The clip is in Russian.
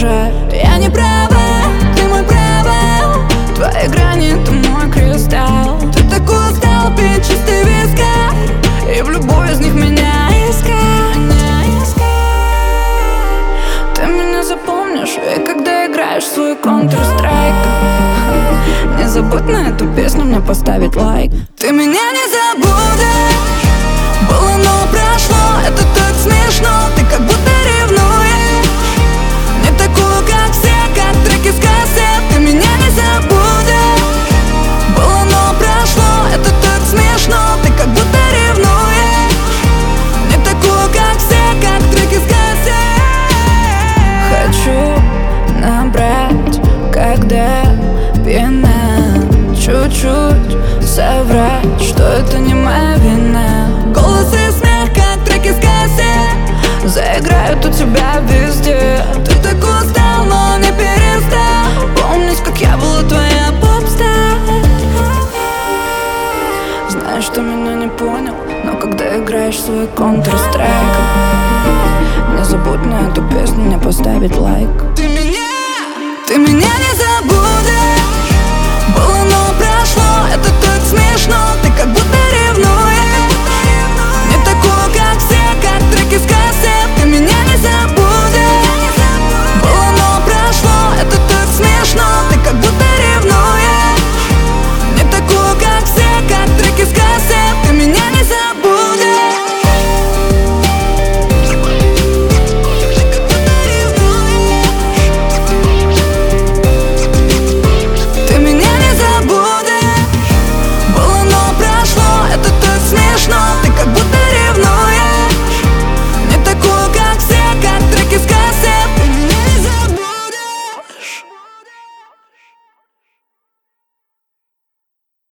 раздражает. Я не права, ты мой провал. Твои грани — это мой кристалл. Ты такой устал пить чистый вискарь, и в любой из них меня искать. Ты меня запомнишь, и когда играешь свой Counter-Strike, не забудь на эту песню мне поставить лайк. Ты меня не забудешь, было, но прошло, это так смешно. Ты как будто ревнуешь, не такую, как все, как треки с кассет. Ты меня не забудешь, было, но прошло, это так смешно. Ты как будто ревнуешь, не такую, как все, как треки с кассет. Хочу набрать, когда пьяна, чуть-чуть соврать, что это не моя вина. Голос и смех, как треки с кассет, заиграют у тебя везде. Ты так устал, но не перестал помнить, как я была твоя попстар. Знаешь, что меня не понял, но когда играешь свой Counter-Strike, не забудь на эту песню мне поставить лайк.